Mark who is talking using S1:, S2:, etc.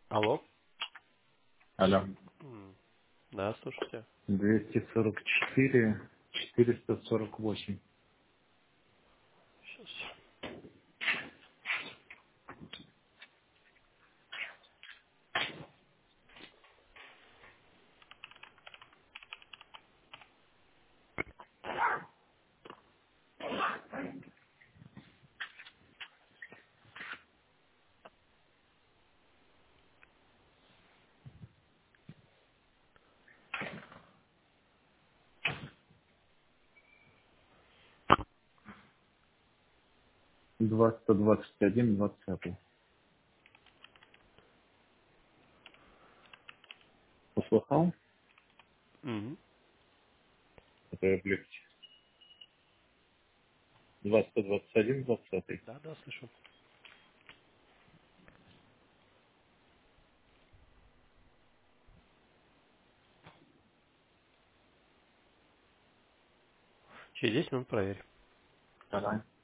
S1: Алло.
S2: Алло.
S1: М, Да, слушайте.
S2: 244, 448.
S1: Сейчас.
S2: 121, 20. Услыхал?
S1: Мгм.
S2: Это облегче. 121, 20.
S1: Да, да, слышу. Через 10 минут проверь.
S2: Давай.